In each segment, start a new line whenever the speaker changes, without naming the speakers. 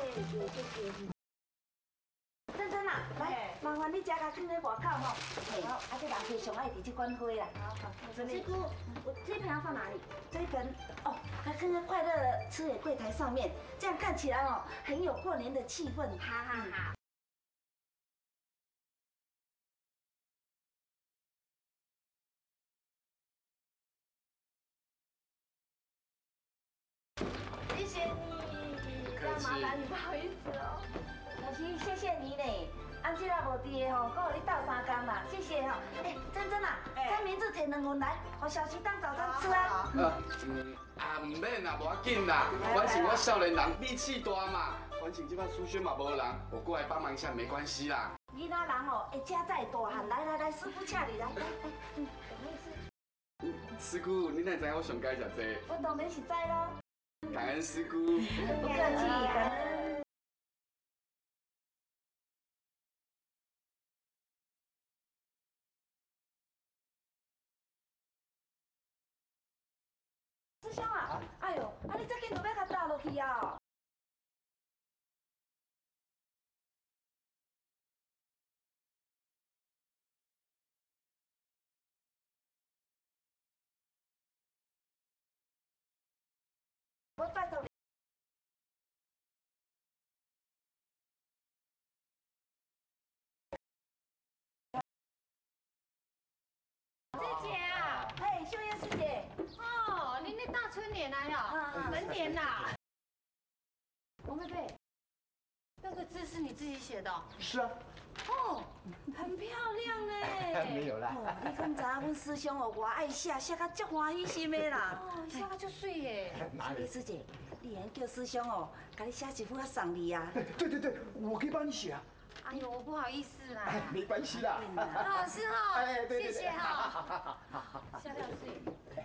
谢。珍珍啊，来，麻烦你加甲放在外口吼。嘿，啊，这人客上爱伫这款花啦。好。
师姑，我这盆要放哪里？
这一盆哦，它放在快乐吃野柜台上面，这样看起来哦，很有过年的气氛。
好。谢谢你，这样麻烦你，不好意思哦。
可是谢谢你呢，安这啊无伫的吼，搁互你斗3工啦，谢谢吼。哎，珍珍啊，这名字摕2份来，互小琪当早餐吃啊。
唔免啦，无要紧啦，反正我少年人力气大嘛，反正这摆书轩嘛无人，我过来帮忙一下没关系啦。
囡仔人哦，会吃才会大汉。来，师傅请你来，不好意思。
师姑，你哪知我上届食这？
我当然是知咯。
感恩师姑。
不客气，感恩。师兄啊，哎呦，你这紧就要甲倒落去啊！我拜托你。
师姐啊，
嘿，秀燕师姐。
哦，您那大春联来了，门帘呐。王贝贝，那个字是你自己写的？
是啊。
哦，很漂亮嘞。
没有啦。
哦，你敢知阮师兄哦，我爱写，写到足欢喜心的啦。
哦，写到足水耶。
秀燕师姐，你能叫师兄哦，给你写一幅送你啊？
对，我可以帮你写啊。
哎呦，不好意思啦。
没关系啦。
啊，是哈。
哎，对。
谢谢哈。写到水。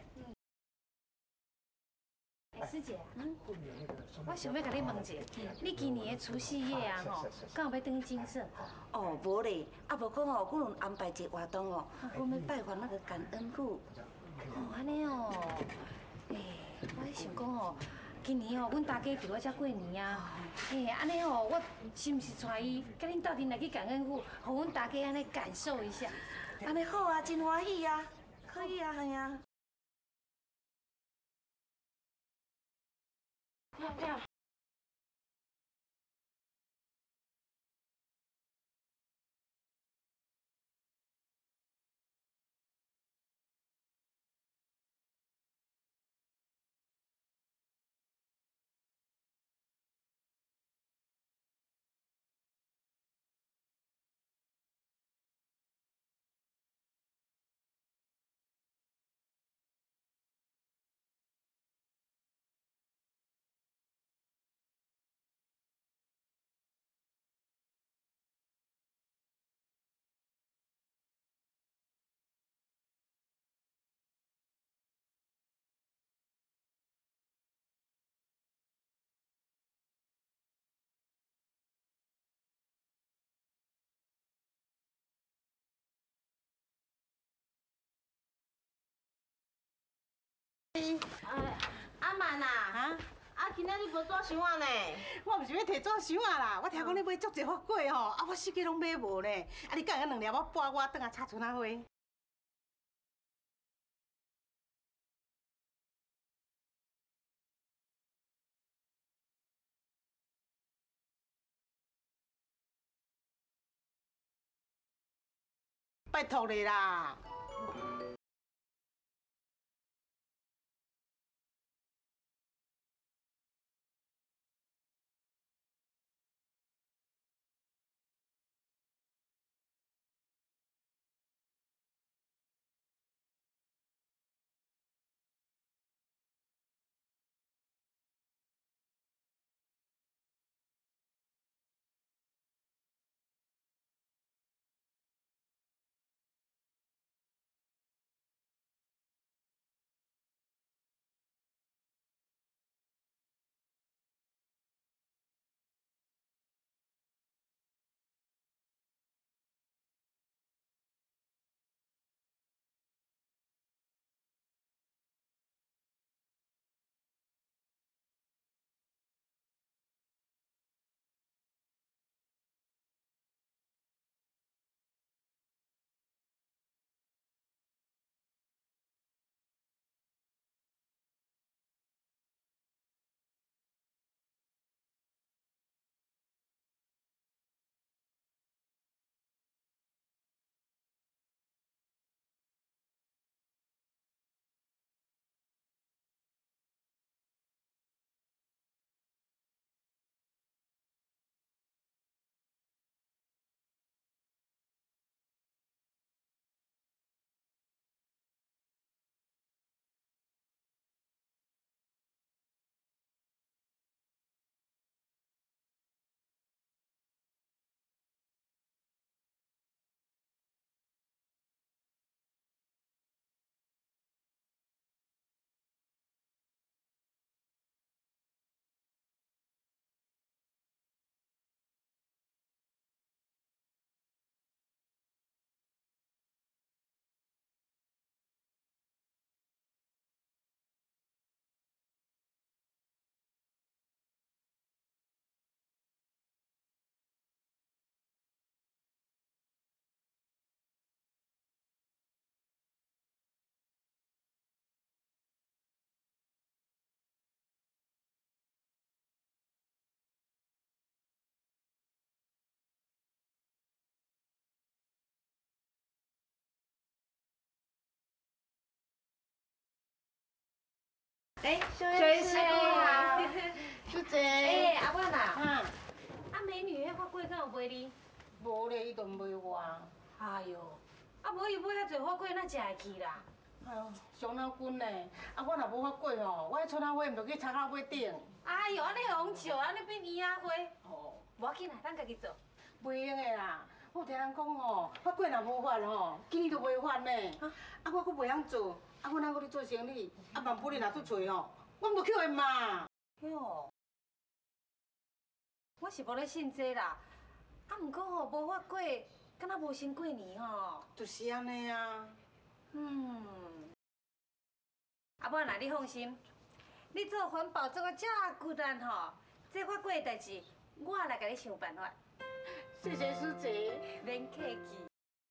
师姐，我想要甲你问一下，你今年的除夕夜啊吼，敢有要登金色？
哦，无咧，啊无讲哦，阮有安排一个活动哦，阮要拜访那个感恩户。
哦，安尼哦，我咧想讲哦，今年哦，阮大家伫我遮过年啊，安尼哦，我是毋是带伊，甲恁斗阵来去感恩户，互阮大家安尼感受一下？
安尼好啊，真欢喜啊，可以啊，系啊。漂亮。
阿曼啊，今仔日无纸箱啊呢？
我毋是要摕纸箱啊啦，我听讲你买足济花粿吼，我四个拢买无呢。你敢会2粒我拨我转下插春仔花？拜托你啦。
哎，
小燕师好，
叔
姐。
哎，阿婉啊，
啊，
啊美女，迄花粿敢有卖你？
无咧，伊都唔卖我。
哎呦，啊无伊买遐济花粿，哪食会去啦？
哎呦，伤脑筋呢。啊，我若无法过吼，我迄春仔花唔着去插到尾顶。
哎呦，安尼红笑，安尼变圆仔花，
哦，
无要紧啦，咱家己做。
袂用的啦。我听人讲吼，法粿若无法吼，今年就袂发呢。啊，我佫袂晓做，啊，我哪搁咧做生意？啊，万不哩若出错吼，我唔着叫伊骂。
哟，我是无咧信这啦。啊，毋过吼，无法粿，敢若无先过年吼。
就是安尼啊。
阿母呐，你放心，你做环保做个遮骨力吼，这法粿的代志，我来甲你想办法。
谢谢师姐。
免客气。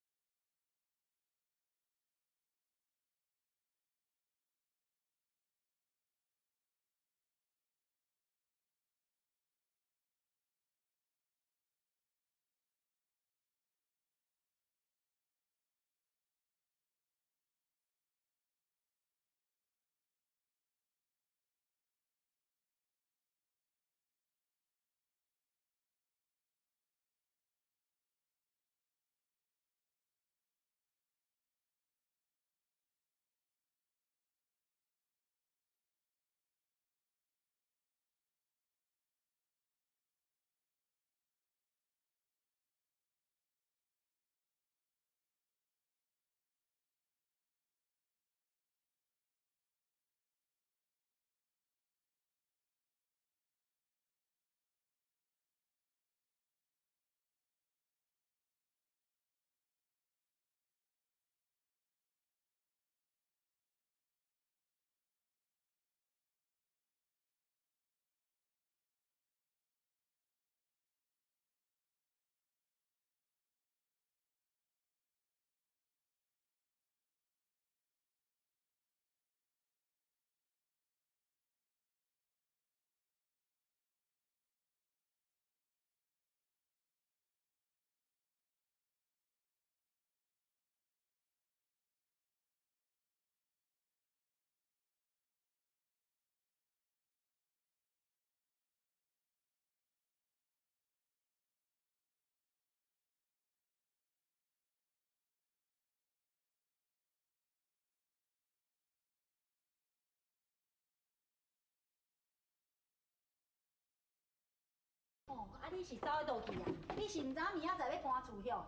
哦，啊，你是走喺倒去啊？你是毋知影明仔载要搬厝哟？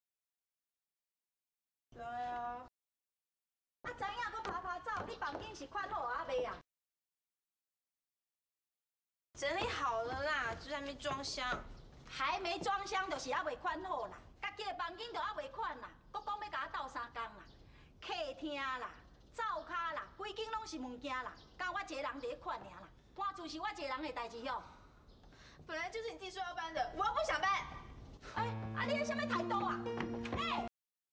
知啊。
啊，知影搁爬爬走，你房间是款好啊未啊？
整理好了啦，就在那边装箱。
还没装箱，就是还未款好啦。家己的房间就还未款啦，搁讲要甲我斗相共啦。客厅啦、灶骹啦，规间拢是物件啦，敢我一个人伫咧款尔啦。搬厝是我一个人的代志哟。
本来就是你自己说要搬的，我又不想搬。
哎，啊，你迄什么态度啊？哎！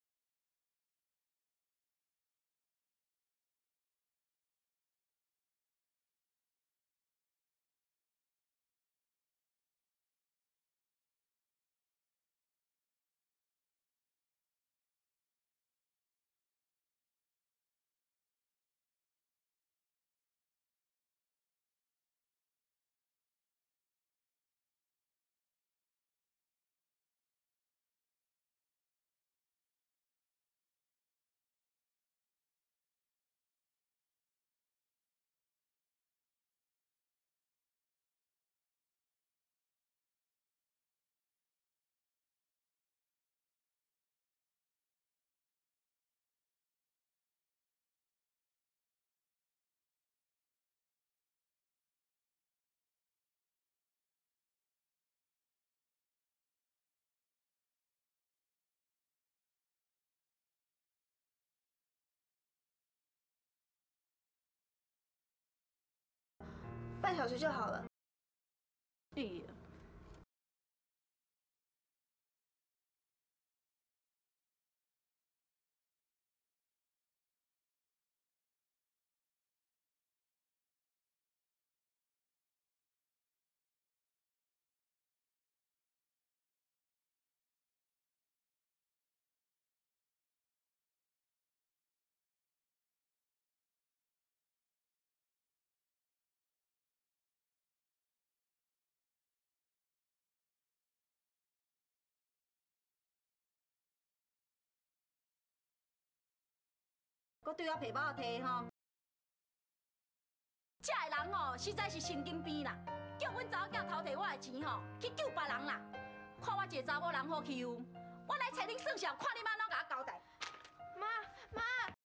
半小时就好了。
对。
搁对我皮包摕吼。这个人吼，实在是神经病啦！叫阮查某囝偷摕我的钱吼，去救别人啦！看我一个查某人好欺负，我来找恁算账，看你安怎甲我交代。
妈，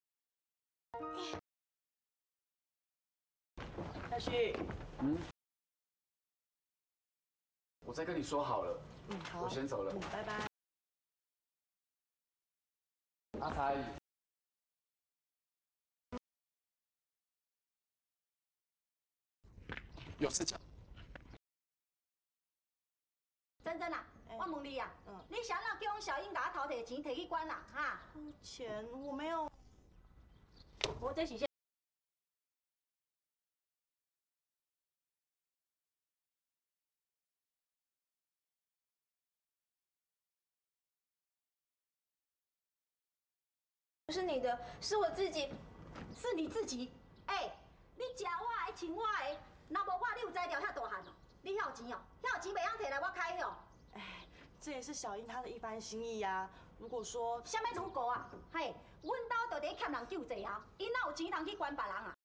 小旭，
我再跟你说好了。
好，
我先走了。
拜拜。
阿茶阿姨。有事讲。
珍珍啊，我问你啊，你想要叫阮小英甲我偷摕钱摕去关啦？哈？
钱我没有。
我这是啥？
不是你的，是我自己。
是你自己？你食我的，穿我的，若无我，你有才调遐大汉哦？你遐有钱哦？遐有钱袂晓摕来我开哦？
这也是小英她的一番心意呀。如果说
啥物如果啊？嘿，阮兜就伫欠人救济啊，伊哪有钱通去管别人啊？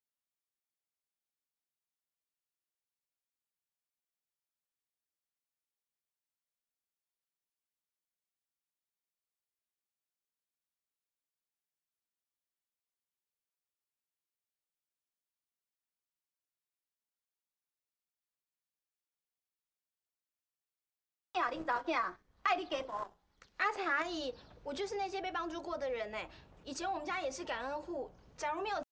恁查某囝爱你家婆。
阿彩阿姨，我就是那些被帮助过的人呢。以前我们家也是感恩户，假如没有。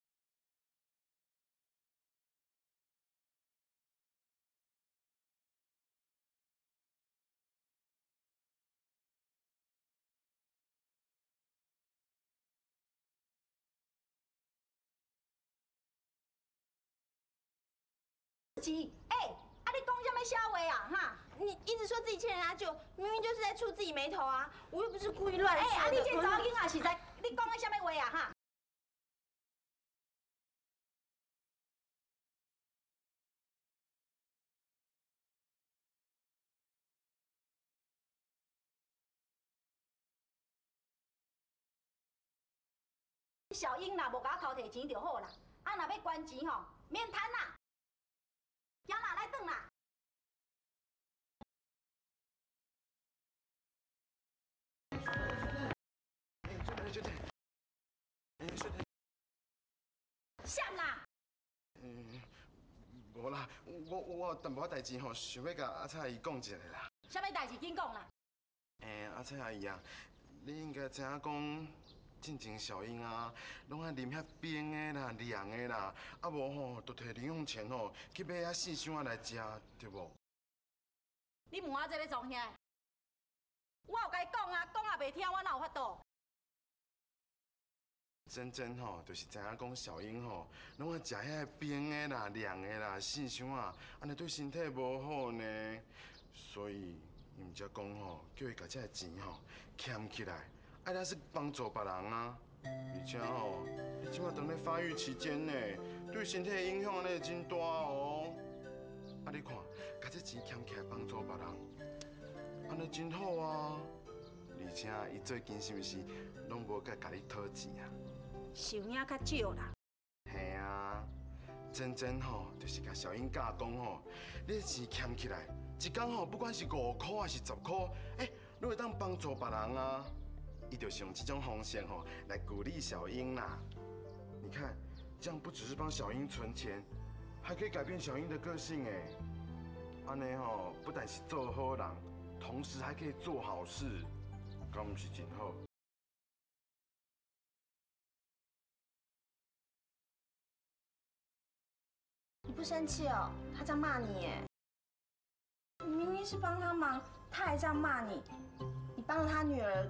你讲什么笑话啊？哈！
你一直说自己欠人家救，明明就是在触自己眉头啊！我又不是故意乱说的。
你这查某囡仔实在，你讲的什么话啊？哈！小英啦，无甲我偷摕钱就好啦。啊，若要关钱吼，免谈啦，行啦，来转啦。闪啦！
无啦，我有淡薄仔代志吼，想要甲阿蔡阿姨讲一下啦。
啥物代志紧讲啦？
阿蔡阿姨啊，你应该知影讲，进前小英啊，拢爱啉遐冰的啦、凉的啦，啊无吼，就摕零用钱吼去买遐四箱仔来食，对无？
你问我这要创啥？我有甲伊讲啊，讲也袂听，我哪有法度？
真真吼，就是知影讲小英吼，拢爱食遐冰的啦、凉的啦、四箱啊，安尼对身体无好呢。所以，伊毋则讲吼，叫伊把这钱吼俭起来，爱来是帮助别人啊。而且吼，你即摆当咧发育期间呢，对身体的影响安尼真大哦。啊，你看，把这钱俭起来帮助别人，安尼真好啊。而且伊最近是毋是拢无甲你讨钱啊？
想影较少啦。
嘿啊，真真吼，就是甲小英教讲吼，你钱俭起来，一工吼，不管是5块还是10块，你会当帮助别人啊。伊就是用这种方式吼来鼓励小英啦。你看，这样不只是帮小英存钱，还可以改变小英的个性哎。安尼吼，不但是做好人，同时还可以做好事，敢不是真好？
你不生气哦？他这样骂你耶，你明明是帮他忙，他还这样骂你，你帮了他女儿。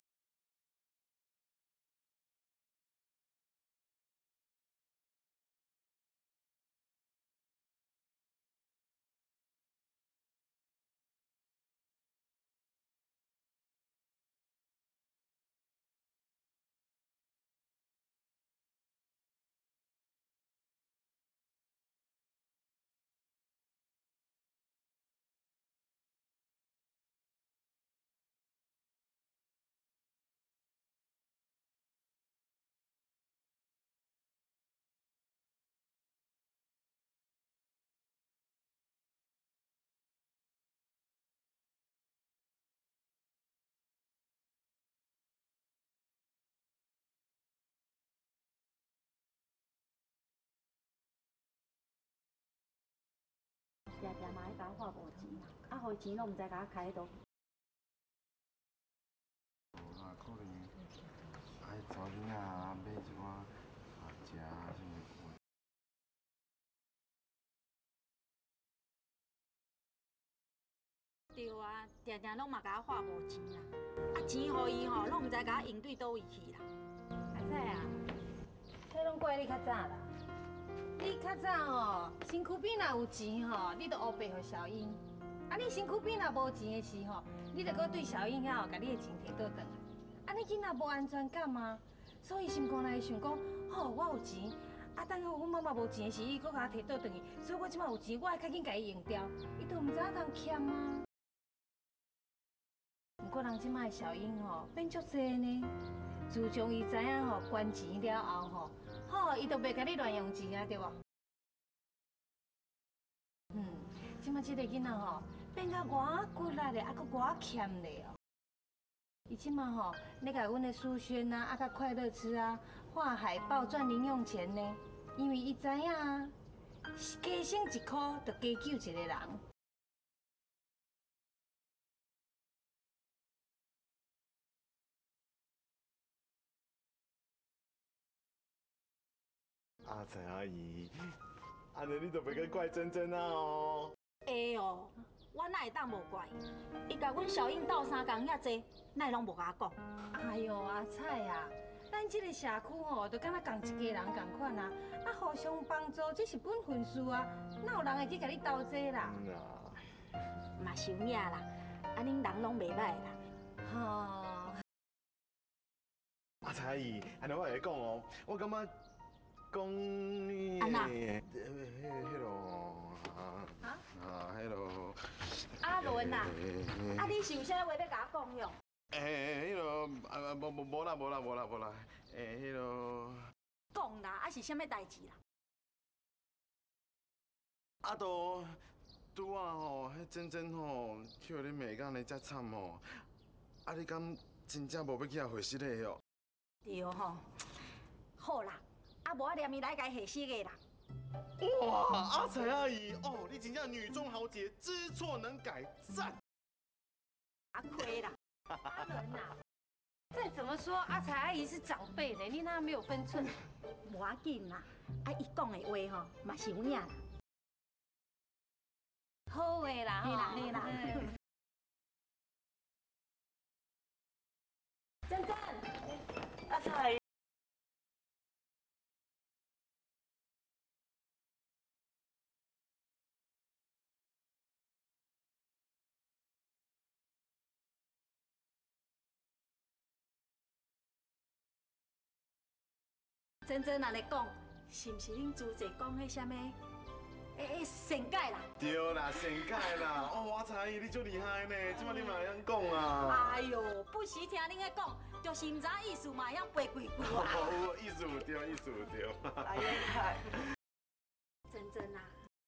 好钱拢唔知甲我开倒。
无啦，可能爱找囡仔买一寡食什么。
对啊，定定拢嘛甲我花无钱啦，啊钱予伊吼，拢唔知甲我用对倒位去啦。
阿仔啊，迄拢怪你较早啦。你较早吼，身躯边若有钱吼，你就乌白互小英；啊，你身躯边若无钱的时候，你就搁对小英遐吼，甲你的钱摕倒转来。安尼囡仔无安全感啊，所以心肝内会想讲，吼，我有钱，啊，等下阮妈妈无钱的时，伊搁甲我摕倒转去，所以我即摆有钱，我会较紧甲伊用掉，伊都毋知影通欠啊。不过人即摆小英吼变足济呢，自从伊知影吼捐钱了后吼，好，伊就袂甲你乱用钱啊，对无？即摆即个囡仔吼变甲偌骨力的，啊，搁偌欠的哦。伊即摆吼咧甲阮的书轩啊，啊，甲快乐吃啊，画海报赚零用钱呢，因为伊知影啊，加省一箍就加救一个人。
阿才阿姨，安尼你就袂去怪珍珍啊哦。
会哦，我哪会当无怪伊？伊甲阮小英斗相共遐济，哪会拢无甲我讲？
哎呦，阿彩啊，咱这个社区吼，就敢若共一家人共款啊，啊，互相帮助，这是本分事啊，哪有人会去甲你斗这啦？
嘛是有影啦，啊，恁人拢袂歹啦。
吼，
阿才阿姨，安尼我会讲哦，我感觉讲你
安那
迄落迄落
阿伦呐，啊，你是有啥话要甲我讲哟？
迄落无啦，迄落
讲啦，啊是啥物代志啦？
啊拄啊吼，迄珍珍吼，去互你骂到安尼遮惨吼，啊你敢真正无要去遐回失礼哦？
对吼，好啦，啊无我念伊来甲伊下死个啦。
哇，阿才阿姨哦，你真正女中豪杰，知错能改，赞！
啊亏啦，
阿伦呐，再怎么说阿彩阿姨是长辈呢，你哪没有分寸？
无要紧啦，啊伊讲的话吼嘛是有影啦。
好诶啦，
嘿啦嘿啦。珍珍，
阿彩。
珍珍安尼讲，是毋是恁朱姐讲迄啥物？善解啦？
对啦，善解啦！哦，阿才阿姨你足厉害呢，即摆你嘛会晓讲啊？
哎呦，不时听恁咧讲，就是毋知意思嘛，会晓背几句啊。
哦，意思有对，意思有对。
哎呀，
珍珍啊。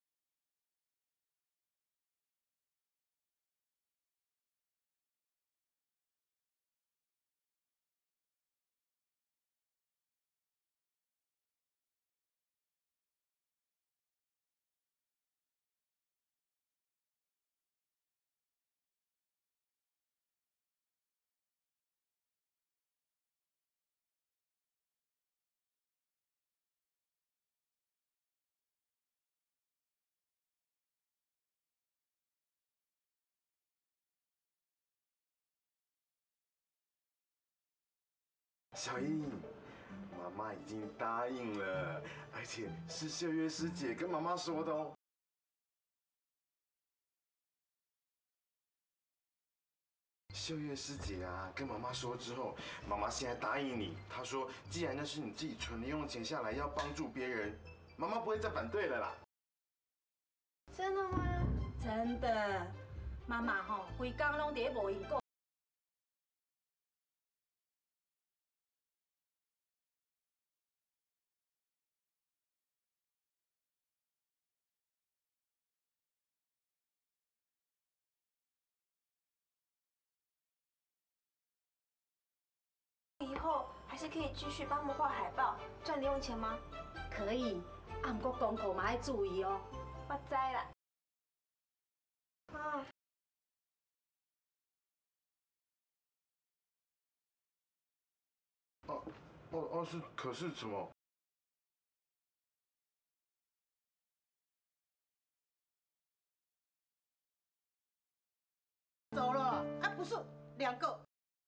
小英，妈妈已经答应了，而且是秀月师姐跟妈妈说的哦。秀月师姐啊，跟妈妈说之后，妈妈现在答应你，她说既然那是你自己存零用钱下来要帮助别人，妈妈不会再反对了啦。
真的吗？
真的，妈妈吼，规工拢伫无因讲。
以后还是可以继续帮他们画海报，赚零用钱吗？
可以，啊，不过功课嘛要注意哦。
我知啦。啊，
可是什么？
走了啊，不是2个。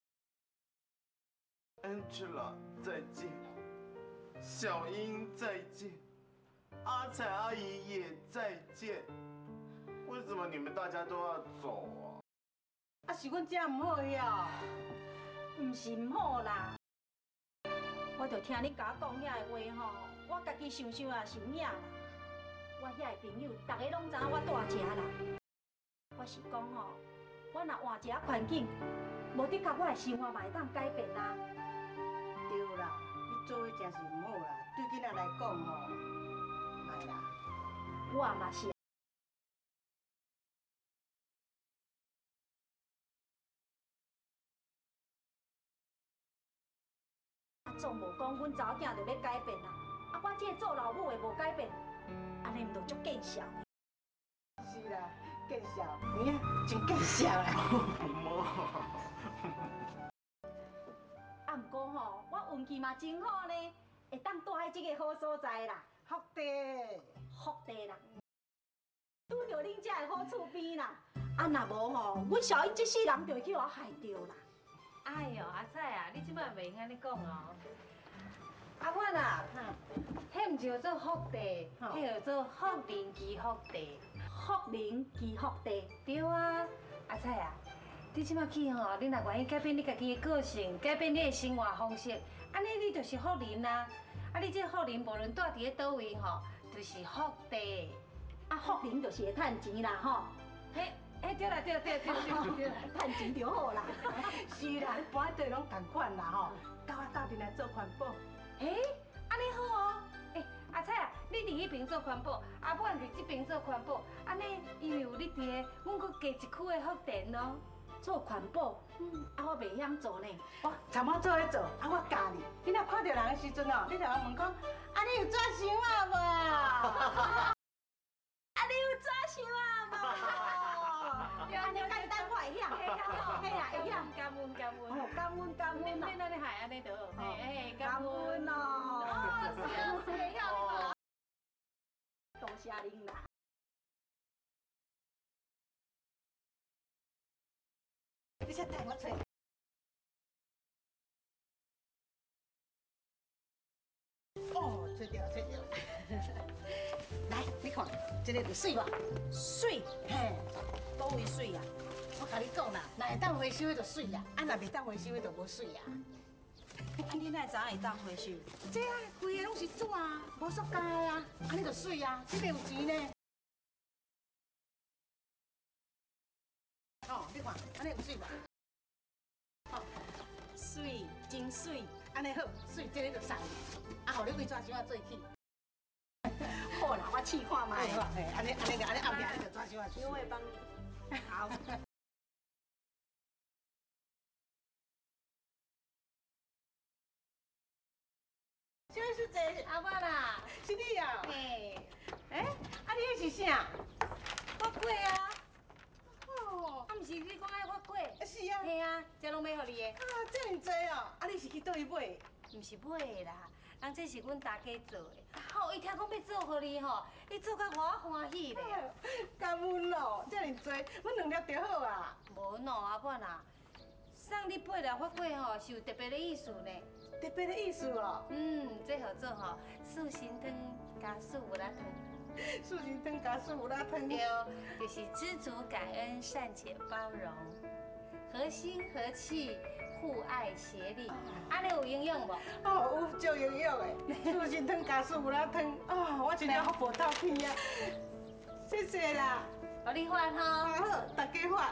Angela 再见，小英再见，阿彩阿姨也再见。为什么你们大家都要走啊？
啊，是阮这唔好呀。
唔是唔好啦，我就听你甲我讲遐个话吼，我家己想想也是有影啦。我遐个朋友，大家拢知影我大只啦。我是讲吼，我若换一个环境，无的确我的生活嘛会当改变啦。
对啦，你做的真是唔好啦，对囡仔来讲吼，哎啦。
我嘛是。总无讲阮查某囝就要改变啦，啊，我这个做老母的无改变，安尼毋就足见笑呢？
是啦，见笑，你啊，真见笑啦。
啊，毋过吼，我运气嘛真好呢，会当住喺这个好所在啦，
福地，
福地啦，拄着恁遮个好厝边啦。啊，若无吼，阮小英这世人就会去我害着啦。
哎呦，阿彩啊，你即摆袂用安尼讲哦。阿阮啊，迄毋是叫做福地，迄叫做福人积福地。
福人积福地。
对啊，阿彩啊，你即摆去吼，你若愿意改变你家己的个性，改变你的生活方式，安尼你就是福人啊。啊，你这福人无论住伫咧倒位吼，就是福地。
啊，福人就是会趁钱啦吼。
嘿。哎，对啦，对啦，对啦，对啦，
趁钱就好啦。
是啦，搬喺地拢同款啦吼，甲我斗阵来做环保。
哎，安尼好哦。哎，阿彩啊，你伫迄边做环保，阿阮伫这边做环保，安尼因为有你伫个，阮阁加一区的福田咯。
做环保，啊，我袂晓做呢。
哦，参我做咧做，啊，我教你。你若看到人的时阵哦，你就问讲，啊，你有纸箱啊无？
啊，你有纸箱啊无？安尼简单我会晓，嘿啦，会晓。
感恩感恩。
哦，感恩感恩啦。
你那里还安尼得？哎，
感恩哦。
哦，是啊，是会晓嘛。
多谢您啦。
你先带我找。哦，找到找到。来，你看，这个就水吧？
水，
嘿，
倒位水啊？
我甲你讲啦，若会当回收的就水啦，啊，若袂当回收的就无水啊。
啊，你哪会知影会当回收？
这啊，规个拢是纸啊，无塑胶的啊，安尼就水啊，这个有钱呢。哦，你看，安尼有水无？哦，
水，真水。
安尼好，水这个就送你，啊，互你为纸箱啊做起。
好啦，我试看卖。
嘿，安尼后壁你就纸箱啊去。
我会帮你。好。
这位是谁？
阿爸啦。
是你啊？
嘿，
哎，啊，你迄是啥？
发粿啊。
哦，
啊，毋是你讲爱发粿？
是啊。
嘿啊，这拢买互你的。
啊，这么多哦！啊，你是去倒位买？
毋是买的啦，人这是阮大家做的。哦，伊听讲要做互你吼，伊做甲我欢喜咧。
感恩哦，这么多，阮2粒就好啊。
无喏，阿爸啦，送你8粒发粿吼，是有特别的意思呢。
特别的意思哦。
这号做吼素心汤加素无辣汤。
素心汤加素无辣汤。
对，就是知足感恩、善解包容、和心和气、互爱协力，安尼有营养无？
哦，有足营养的，素心汤加素无辣汤，啊，我真正好补到片啊！谢谢啦，
互你发吼。
好，大家发。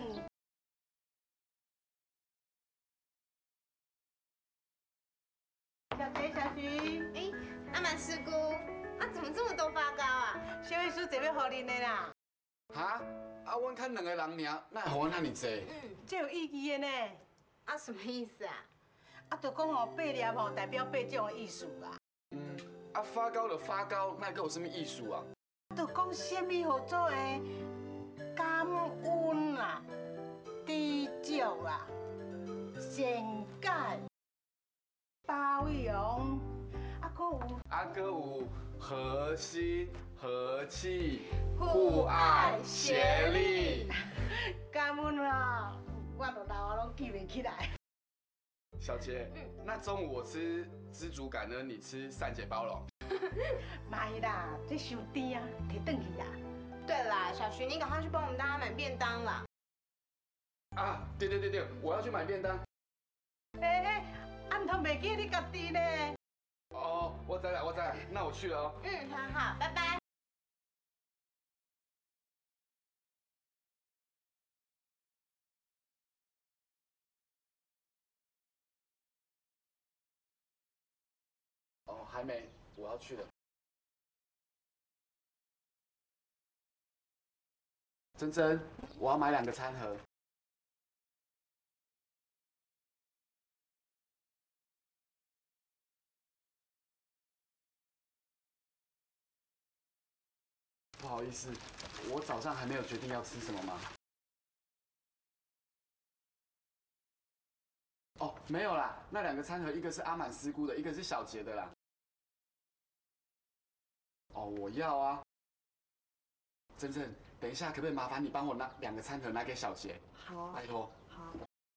小杰、小徐，
哎，阿满师姑，啊，怎么这么多发糕啊？
小秘书这要互恁的啦。
哈？啊，阮看2个人尔，哪会互阮遐尼济？
这有意义的呢。
啊，什么意思啊？
啊，就讲吼，8粒吼代表8种的意思啦。
啊，发糕就发糕，哪个有什么意思啊？
就讲什么合作的感恩啦、知足啦、善解。 大胃王，
歌有和心和气，
互爱协力。
感恩啊，我都老啊拢记袂起来。
小杰，那中午我吃知足感恩，你吃善解包容。
没啦，这伤甜啊，摕转去啦。
对啦，小徐，你赶快去帮我们大家买便当啦。
啊，对，我要去买便当。
暗头袂记你家己呢。
哦，我知了，那我去了哦。
好，拜拜。
哦，还没，我要去了。珍珍，我要买2个餐盒。不好意思，我早上还没有决定要吃什么吗？哦，没有啦，那2个餐盒，一个是阿满师姑的，一个是小杰的啦。哦，我要啊。珍珍，等一下可不可以麻烦你帮我拿2个餐盒拿给小杰？
好啊，
拜托。
好。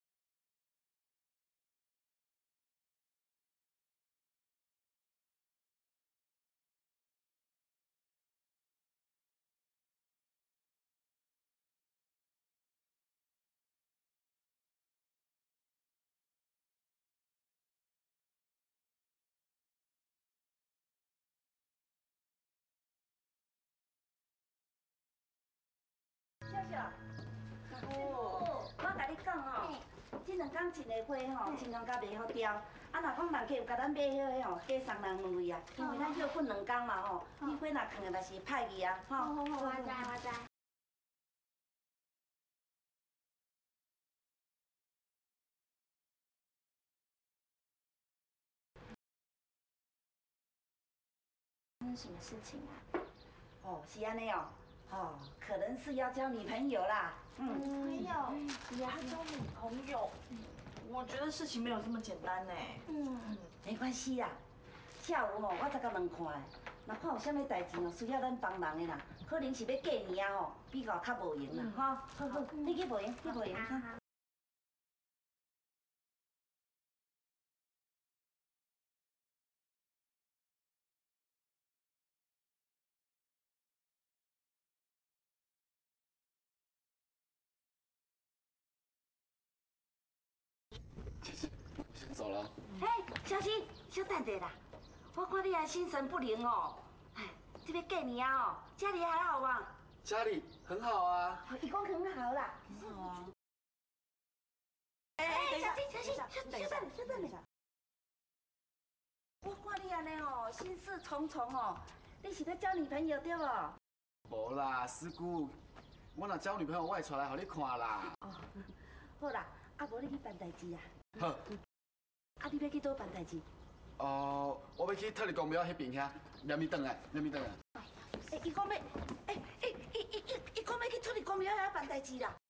笑笑，我甲你讲吼，这2天种的花吼，尽量甲袂好凋。啊，若讲人客有甲咱买迄个吼，加送人2位啊，因为咱休困2天嘛吼，你花若放的嘛是歹去啊，吼。
好，我知。
发生什么事情啊？哦，是安尼哦，哦，可能是要交女朋友啦。
没有，
你还交女朋友？我觉得事情没有这么简单呢。
没关系啦，下午吼，我再甲问看的。若看有啥物代志哦，需要咱帮忙的啦，可能是要过年啊吼，比较无闲啦，哈。好，你去无闲，哈。
我先走了。
嘿，小琪，小等下啦，我看你还心神不宁哦。哎，这边过年啊哦，家里还好吗？
家里很好啊。
伊讲很好啦。
很好啊。
哎，小琪，小等下。我看你安尼哦，心事重重哦，你是要交女朋友对无？
无啦，师姑，我若交女朋友，我会出来互你看啦。
哦，好啦，啊无你去办代志啊。
好。
啊，你要去倒办代志？
哦，我要去特立公庙迄边遐，连咪转来。
哎，伊讲要，伊讲要去特立公庙遐办代志啦。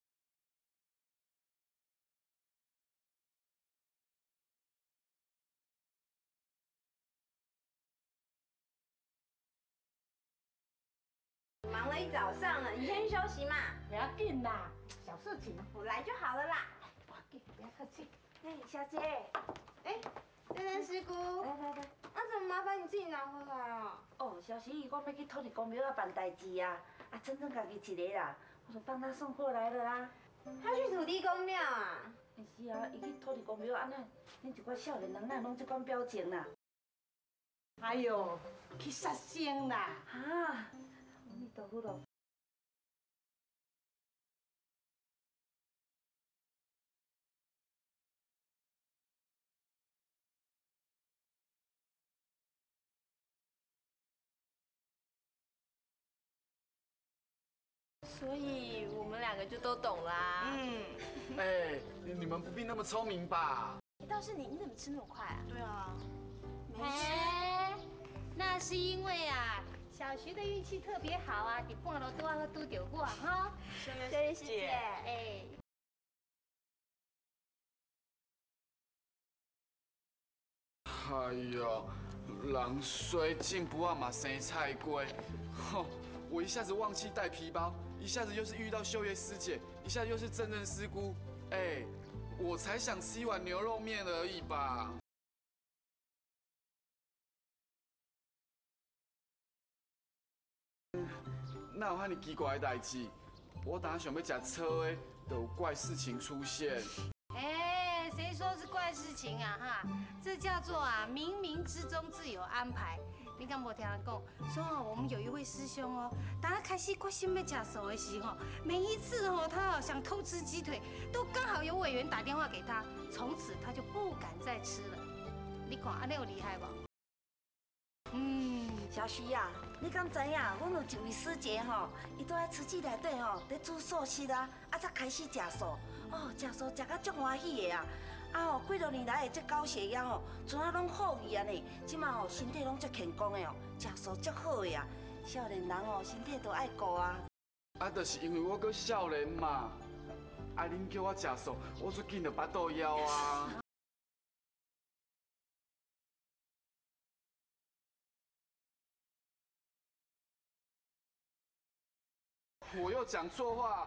忙了一早上了，你先去休息嘛。
不要紧啦，小事情。
我来就好了啦。
不要紧，不要客气。
哎，小姐，
哎，珍珍师姑，
来，
那怎么麻烦你自己拿回来啊？
哦，小琪伊讲要去土地公庙遐办代志啊，真正家己一个啦，我就帮他送过来了啊。
他去土地公庙啊？
是啊，伊去土地公庙安尼，恁一寡少年人哪拢这款表情啦？
哎呦，去杀生啦！
啊，阿弥陀佛咯。
所以我们2个就都懂啦。
哎，你们不必那么聪明吧？
倒是你怎么吃那么快啊？
对啊，
哎，那是因为啊，小徐的运气特别好啊，你半路都要拄到我哈。
谢谢师姐。
哎。
哎呦，人衰进不啊嘛生菜龟，吼！我一下子忘记带皮包，一下子又是遇到秀叶师姐，一下子又是正任师姑，哎，我才想吃一碗牛肉面而已吧。哪有遐尼奇怪的代志？我当想要吃车的，就有怪事情出现。
哎，谁说是怪事情啊？哈，这叫做啊，冥冥之中自有安排。你敢无听人讲？说哦，我们有一位师兄哦，当他开始决心要吃素的时候，每一次哦，他想偷吃鸡腿，都刚好有委员打电话给他，从此他就不敢再吃了。你看，安尼有厉害不？
小徐啊，你敢知影？阮有一位师姐吼，伊都在池子内底吼，在煮素食啊，才开始食素。哦，食素食到足欢喜的啊！几多年来的这高血压吼，全啊拢好去啊呢。即马吼身体拢足健康的哦，食素足好的啊。少年人哦，身体都爱顾啊。
就是因为我搁少年嘛，恁叫我食素，我最紧就巴肚枵啊。我又讲错话。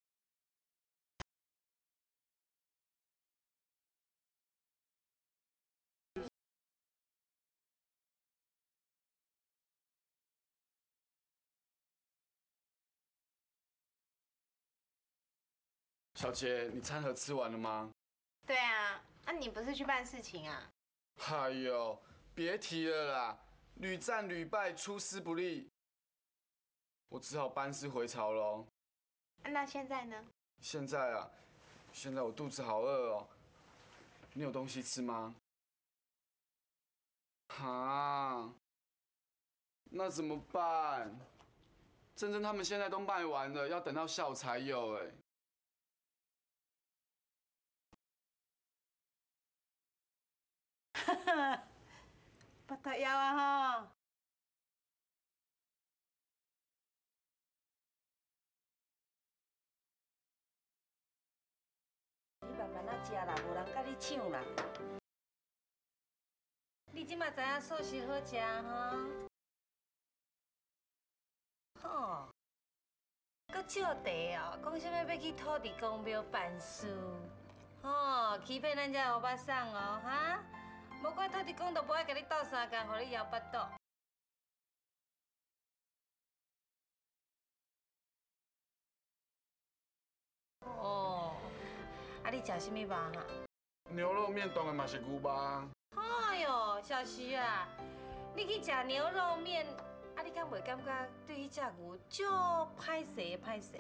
小姐，你餐盒吃完了吗？
对啊，你不是去办事情啊？
哎呦，别提了啦，屡战屡败，出师不利，我只好班师回朝喽。
那现在呢？
现在我肚子好饿哦，你有东西吃吗？哈，那怎么办？珍珍他们现在都卖完了，要等到下午才有哎。
巴肚枵啊吼！
你慢慢啊食啦，无人甲你抢啦。
你即马知影素食好食吼？吼，搁借地哦，讲啥物要去土地公庙办事，吼，欺骗咱遮欧巴桑哦，哈！无怪土地公都不爱甲你斗相共，互你摇巴肚。哦，你食什么肉哈？
牛肉面当然嘛是牛肉。
哎呦，小徐啊，你去食牛肉面，你敢袂感觉对迄只牛足歹势？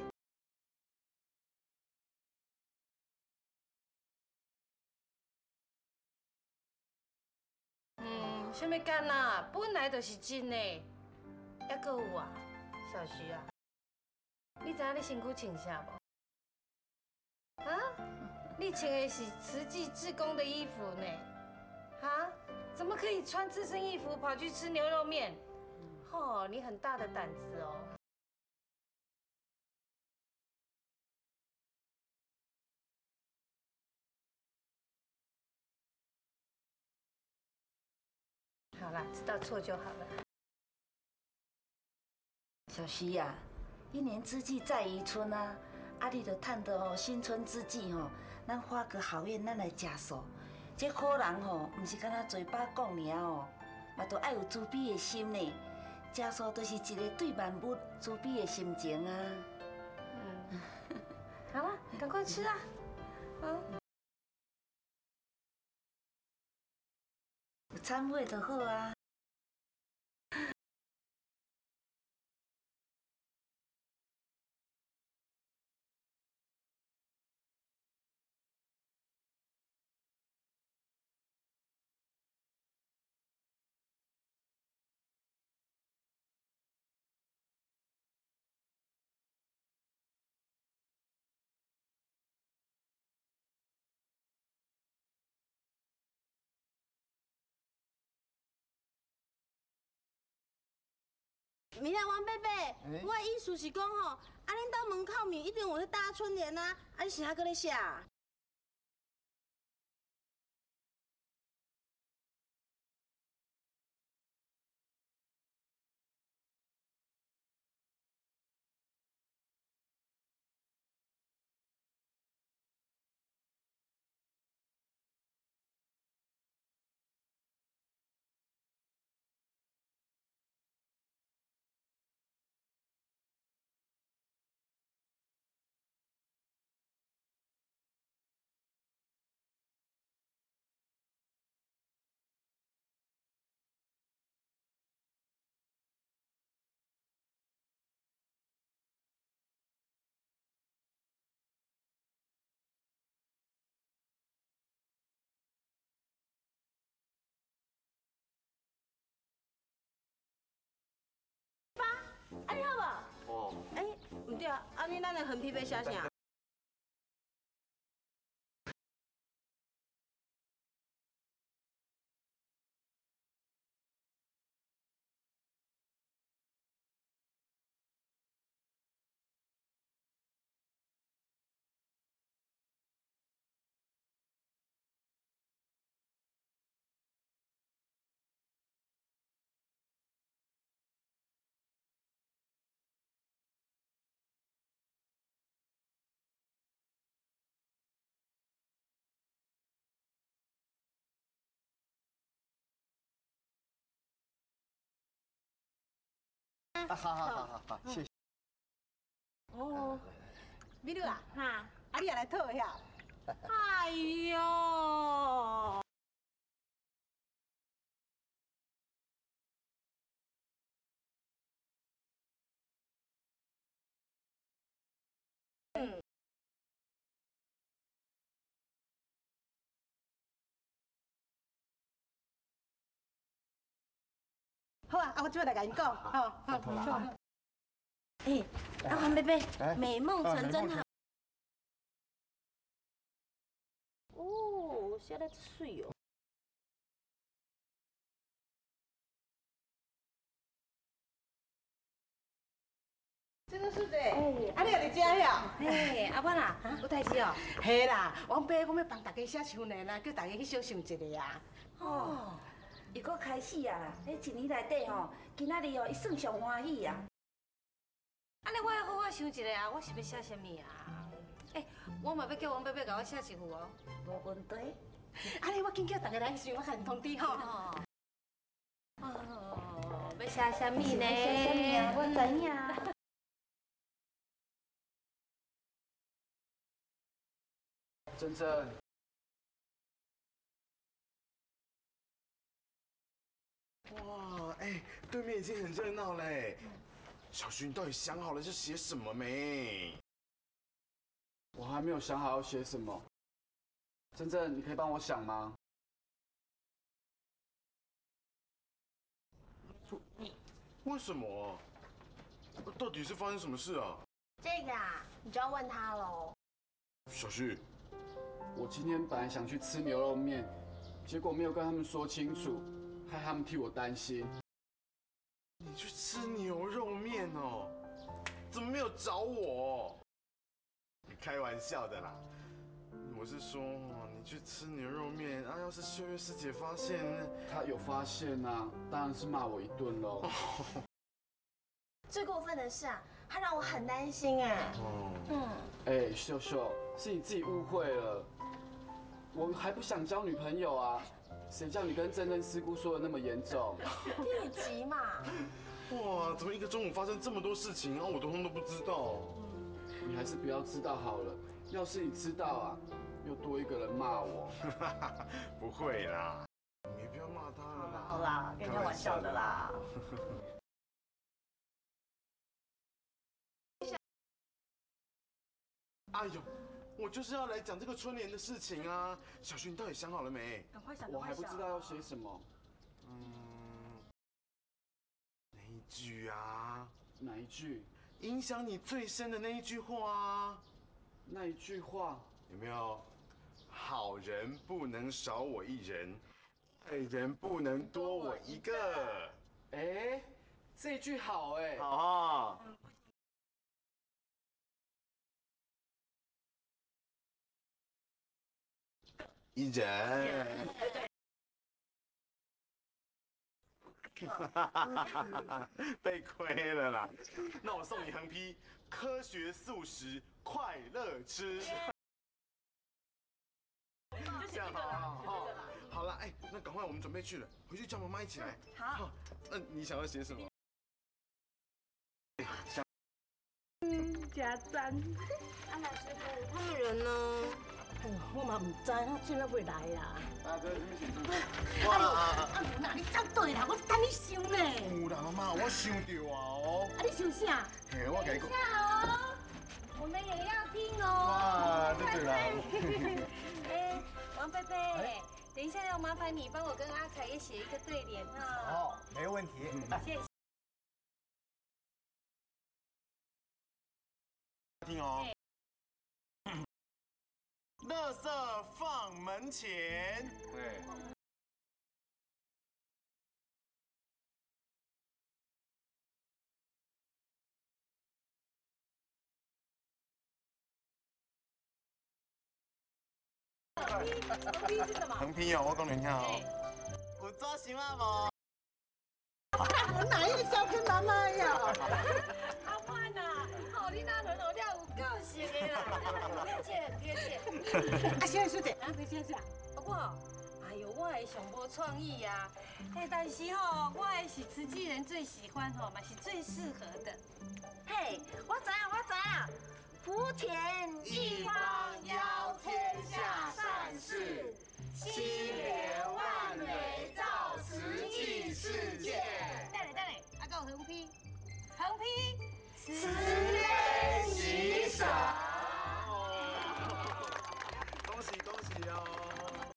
什么干啊？本来就是真的。还阁有啊，小徐啊，你知影你身躯穿啥无？啊？你穿的是慈济志工的衣服呢？啊？怎么可以穿这身衣服跑去吃牛肉面？哦，你很大的胆子哦。好啦，知道错就好了。
小徐啊，一年之计在于春啊，你着趁着新春之际吼，咱发个好愿，咱来食素。这好人吼，唔是敢若嘴巴讲尔哦，嘛都爱有慈悲的心呢。食素就是一个对万物慈悲的心情啊。
好了，赶快吃啊！
有忏悔就好啊。
明仔王伯伯，我的意思是讲吼，恁兜门口面一定有迄搭春联啊，你啥搁咧写？ 对啊，安尼咱的横批要写啥？
好，谢谢。
哦，美女啊，
哈，
啊你也来套呀？哎呦！好啊，我这来甲因讲，好，好。
哎，黄贝贝，美梦成真哈！哦，写得水哦。
这个是的，啊你也在遮呀？
嘿，阿伯啦，有代志哦？
嘿啦，王伯我要帮大家写春联啦，叫大家去小想一下呀。
哦，伊搁开始啊啦！迄一年内底吼，今仔日哦，伊算上欢喜啊！
安尼我要好好想一下啊，我是要写什么啊？我嘛要叫王伯伯甲我写一副哦。
无问题。
安尼我紧叫大家来想，我甲因通知吼。
哦，要写什么呢？
写什么啊？我知影。
珍珍，
哇，对面已经很热闹嘞。小徐，你到底想好了是写什么没？
我还没有想好要写什么。珍珍，你可以帮我想吗？
为什么？到底是发生什么事啊？
这个啊，你就要问他喽。
小徐，
我今天本来想去吃牛肉面，结果没有跟他们说清楚，害他们替我担心。
你去吃牛肉面哦？怎么没有找我？你开玩笑的啦。我是说，你去吃牛肉面啊，要是秀月师姐发现，
她有发现啊，当然是骂我一顿喽。
最过分的是啊，他让我很担心哎。
秀秀，是你自己误会了，我还不想交女朋友啊，谁叫你跟真正师姑说的那么严重？
地急嘛。
哇，怎么一个中午发生这么多事情，然后我通通都不知道？
你还是不要知道好了，要是你知道啊，又多一个人骂我。
不会啦，你不要骂他了啦。
好啦，跟你开玩笑的啦。
哎呦，我就是要来讲这个春联的事情啊！小徐，你到底想好了没？
赶快想，
我还不知道要写什么。
那一句啊？
哪一句？
影响你最深的那一句话啊？
那一句话
有没有？好人不能少我一人，坏人不能多我一个。
这句好
好啊。一人。被亏了啦！那我送你横批：科学素食，快乐吃。这样好啊，好了，那赶快我们准备去了，回去叫妈妈一起来。好。那你想要写什么？
加赞。
安娜师傅，他们人呢？
我嘛唔知，他怎啊袂来啦？
大家这边请注意。
那你讲对啦，我等你想呢。
有啦，妈妈，我想到啊哦。
啊，你想啥？
嘿，我跟你讲。
哦，我们也要听哦。
哇，对啦。
王贝贝，等一下要麻烦你帮我跟阿凯也写一个对联哈。
哦，没问题。
谢谢。
垃圾放门前。
对。
横批是什么？
横批哦，我讲你听哦。
有抓熊啊无？
我哪一个小坑妈妈呀？
阿曼呐，好，你那轮流了有够行的啦，贴切贴切。
啊，小姐，啊，你先讲。
我，哎呦，我的上无创意呀，但是吼，我的是慈济人最喜欢吼，嘛是最适合的。
嘿，我知影，我知影。福田一方邀天下善事，千言万美造慈济世界。
等下，还有横批，横批，
慈悲喜舍。
恭喜恭喜哦！